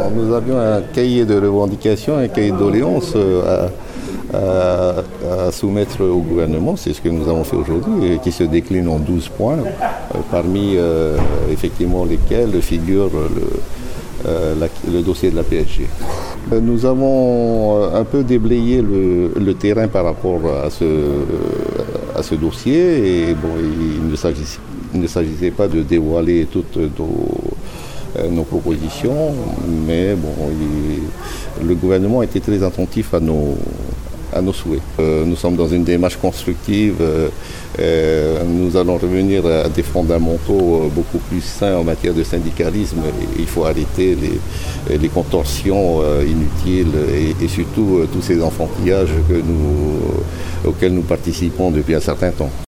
Nous avions un cahier de revendications, un cahier de doléances à soumettre au gouvernement. C'est ce que nous avons fait aujourd'hui, qui se décline en 12 points, parmi effectivement lesquels figure le dossier de la PSG. Nous avons un peu déblayé le terrain par rapport à ce dossier et bon, il ne s'agissait pas de dévoiler toutes nos propositions, mais bon, le gouvernement était très attentif à nos souhaits. Nous sommes dans une démarche constructive. Nous allons revenir à des fondamentaux beaucoup plus sains en matière de syndicalisme. Il faut arrêter les contorsions inutiles et surtout tous ces enfantillages auxquels nous participons depuis un certain temps.